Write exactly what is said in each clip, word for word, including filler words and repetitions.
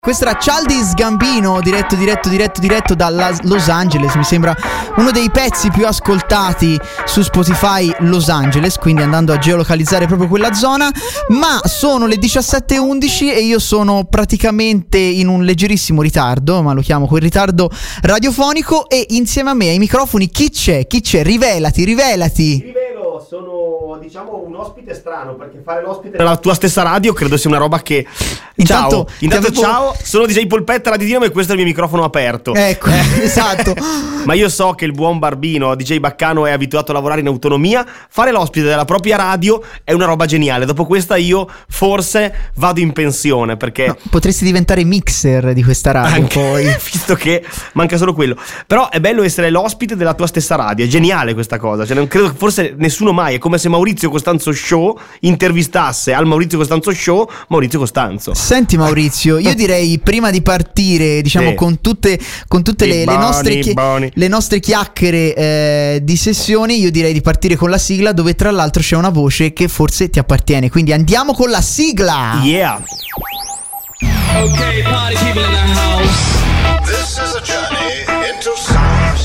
Questo era Childish Gambino, diretto, diretto, diretto, diretto da Los Angeles. Mi sembra uno dei pezzi più ascoltati su Spotify Los Angeles, quindi andando a geolocalizzare proprio quella zona. Ma sono le diciassette e undici e io sono praticamente in un leggerissimo ritardo, ma lo chiamo quel ritardo radiofonico. E insieme a me ai microfoni chi c'è? Chi c'è? Rivelati, rivelati. Ti rivelo, sono diciamo un ospite strano, perché fare l'ospite nella tua stessa radio credo sia una roba che... Intanto, ciao, intanto avevo... ciao, sono D J Polpetta Radio Dinamo e questo è il mio microfono aperto. Ecco, eh. esatto. Ma io so che il buon Barbino, D J Baccano, è abituato a lavorare in autonomia. Fare l'ospite della propria radio è una roba geniale. Dopo questa io forse vado in pensione, perché no, potresti diventare mixer di questa radio anche, poi, visto che manca solo quello. Però è bello essere l'ospite della tua stessa radio. È geniale questa cosa, cioè, non credo che forse nessuno mai. È come se Maurizio Costanzo Show intervistasse al Maurizio Costanzo Show Maurizio Costanzo. Senti Maurizio, io direi prima di partire, diciamo, sì. con tutte, con tutte le, boni, le, nostre chi- le nostre chiacchiere eh, di sessione, io direi di partire con la sigla, dove tra l'altro c'è una voce che forse ti appartiene. Quindi andiamo con la sigla. Yeah. Okay, party people in the house. This is a journey into sound.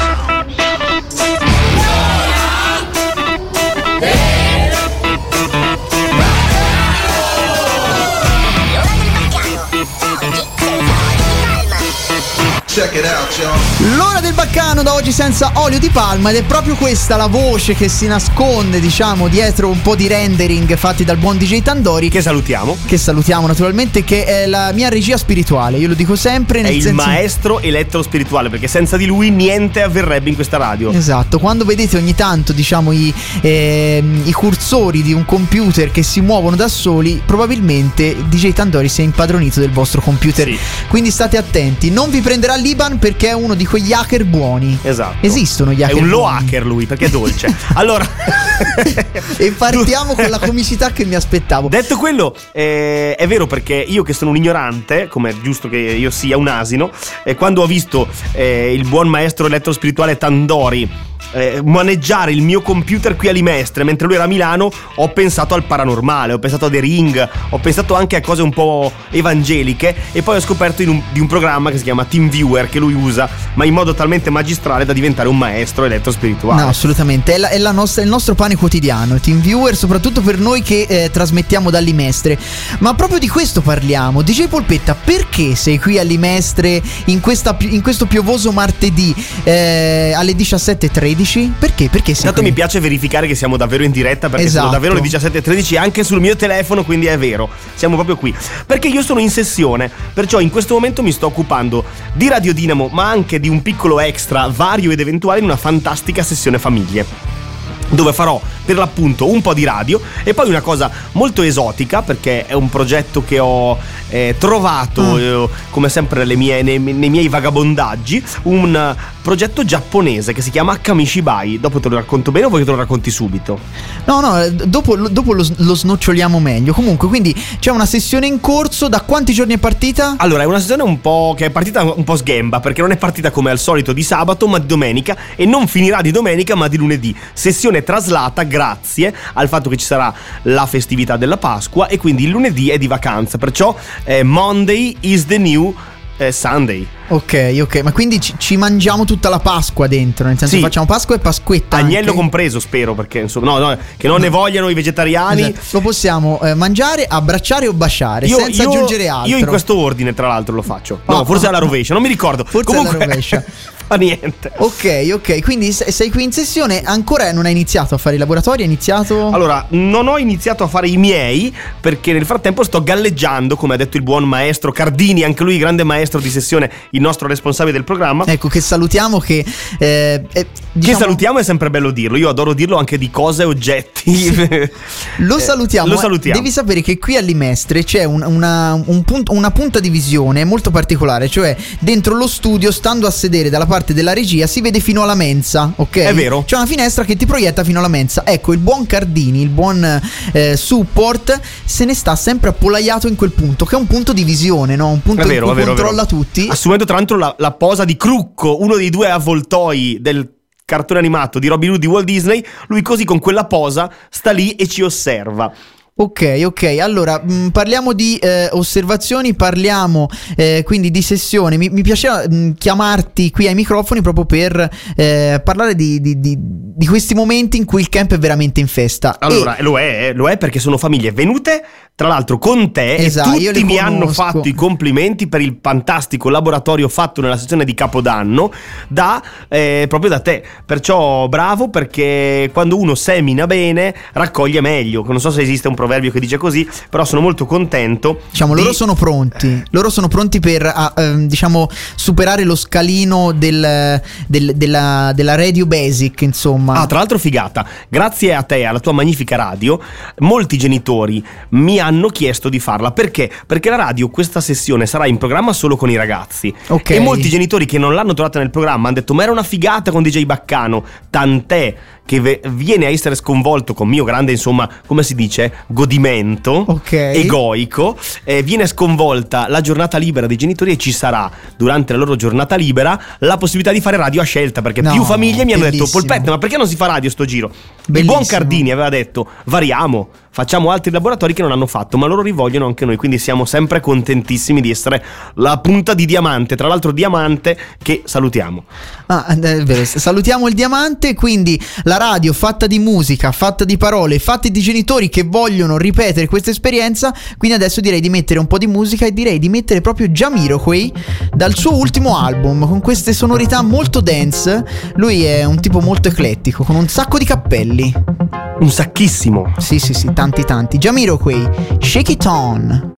Check it out, y'all. L'ora del baccano da oggi senza olio di palma, ed è proprio questa la voce che si nasconde, diciamo, dietro un po' di rendering fatti dal buon D J Tandori, Che salutiamo. Che salutiamo naturalmente, che è la mia regia spirituale. Io lo dico sempre, nel È il senso... maestro elettro spirituale, perché senza di lui niente avverrebbe in questa radio. Esatto, quando vedete ogni tanto, diciamo, i, eh, i cursori di un computer che si muovono da soli, probabilmente D J Tandori si è impadronito del vostro computer. Sì. Quindi state attenti, non vi prenderà l'Iban perché è uno di quegli hacker buoni. Esatto. Esistono gli hacker È un low buoni. hacker lui, perché è dolce. Allora E partiamo con la comicità che mi aspettavo. Detto quello, eh, è vero, perché io che sono un ignorante, come è giusto che io sia, un asino, eh, quando ho visto eh, il buon maestro elettrospirituale Tandori Eh, maneggiare il mio computer qui a Limestre mentre lui era a Milano, ho pensato al paranormale, ho pensato a The Ring, ho pensato anche a cose un po' evangeliche, e poi ho scoperto in un, di un programma che si chiama TeamViewer, che lui usa, ma in modo talmente magistrale da diventare un maestro elettrospirituale. No, assolutamente, è, la, è la nostra, il nostro pane quotidiano, il TeamViewer, soprattutto per noi che eh, trasmettiamo da Limestre. Ma proprio di questo parliamo. D J Polpetta, perché sei qui a Limestre in, questa, in questo piovoso martedì eh, alle diciassette e tredici? Perché? Perché sei Intanto qui? mi piace verificare che siamo davvero in diretta, perché Esatto. sono davvero le diciassette e tredici anche sul mio telefono, quindi è vero, siamo proprio qui. Perché io sono in sessione, perciò in questo momento mi sto occupando di Radio Dinamo, ma anche di un piccolo extra vario ed eventuale in una fantastica sessione famiglie, dove farò per l'appunto un po' di radio e poi una cosa molto esotica, perché è un progetto che ho eh, trovato mm. eh, come sempre nelle mie, nei, nei miei vagabondaggi, un progetto giapponese che si chiama Kamishibai. Dopo te lo racconto bene o vuoi che te lo racconti subito? No, no, dopo, dopo lo, lo snoccioliamo meglio. Comunque, quindi c'è una sessione in corso. Da quanti giorni è partita? Allora, è una sessione un po' che è partita un po' sghemba, perché non è partita come al solito di sabato, ma di domenica, e non finirà di domenica ma di lunedì. Sessione traslata grazie al fatto che ci sarà la festività della Pasqua, e quindi il lunedì è di vacanza, perciò eh, Monday is the new eh, Sunday. Ok, ok, ma quindi ci, ci mangiamo tutta la Pasqua dentro, nel senso sì. Facciamo Pasqua e Pasquetta agnello anche. compreso, spero, perché insomma no, no, che non ne vogliano i vegetariani. Esatto. Lo possiamo eh, mangiare, abbracciare o baciare, io, senza io, aggiungere altro. Io in questo ordine tra l'altro lo faccio. No, oh, forse oh, alla rovescia, non mi ricordo. Forse Comunque alla rovescia. Fa niente. Ok, ok, quindi sei qui in sessione. Ancora non hai iniziato a fare i laboratori? Hai iniziato? Allora, non ho iniziato a fare i miei, perché nel frattempo sto galleggiando, come ha detto il buon maestro Cardini, anche lui grande maestro di sessione, il nostro responsabile del programma. Ecco, che salutiamo, che eh, eh, diciamo... Che salutiamo, è sempre bello dirlo. Io adoro dirlo anche di cose e oggetti. Sì. Lo salutiamo. Eh, lo salutiamo. Devi sapere che qui a Limestre c'è un, una, un punto, una punta di visione molto particolare, cioè dentro lo studio, stando a sedere dalla parte della regia, si vede fino alla mensa, ok? È vero. C'è una finestra che ti proietta fino alla mensa. Ecco, il buon Cardini, il buon eh, support, se ne sta sempre appollaiato in quel punto, che è un punto di visione, no? Un punto è vero, in cui è vero, controlla è vero. tutti. Assumendo tra l'altro la, la posa di Crucco, uno dei due avvoltoi del cartone animato di Robin Hood di Walt Disney. Lui così con quella posa sta lì e ci osserva. Ok, ok, allora mh, parliamo di eh, osservazioni, parliamo eh, quindi di sessione. Mi, mi piaceva mh, chiamarti qui ai microfoni proprio per eh, parlare di, di, di, di questi momenti in cui il camp è veramente in festa. Allora, E- lo è, lo è perché sono famiglie venute, tra l'altro con te, Esatto, e io tutti le mi hanno conosco. fatto i complimenti per il fantastico laboratorio fatto nella sessione di Capodanno da eh, proprio da te. Perciò bravo, perché quando uno semina bene raccoglie meglio. Non so se esiste un proverbio che dice così, però sono molto contento. Diciamo, di- loro sono pronti. Loro sono pronti per ah, ehm, diciamo superare lo scalino del, del- della, della radio basic, insomma. Ah, tra l'altro figata, grazie a te, alla tua magnifica radio, molti genitori mi hanno chiesto di farla. Perché? Perché la radio questa sessione sarà in programma solo con i ragazzi. Ok. E molti genitori che non l'hanno trovata nel programma hanno detto ma era una figata con D J Baccano, tant'è che ve- viene a essere sconvolto con mio grande, insomma, come si dice, godimento Ok. egoico, eh, viene sconvolta la giornata libera dei genitori e ci sarà durante la loro giornata libera la possibilità di fare radio a scelta, perché No, più famiglie mi hanno detto bellissimo. Polpette, ma perché non si fa radio sto giro? Il Bellissimo. buon Cardini aveva detto variamo, facciamo altri laboratori che non hanno fatto, ma loro rivogliono anche noi, quindi siamo sempre contentissimi di essere la punta di diamante, tra l'altro diamante che salutiamo. Ah, è vero. Salutiamo il diamante, quindi la radio fatta di musica, fatta di parole, fatta di genitori che vogliono ripetere questa esperienza. Quindi adesso direi di mettere un po' di musica e direi di mettere proprio Jamiroquai dal suo ultimo album, con queste sonorità molto dance. Lui è un tipo molto eclettico, con un sacco di cappelli. Un sacchissimo. Sì, sì, sì, tanti tanti. Jamiroquai, Shake It On.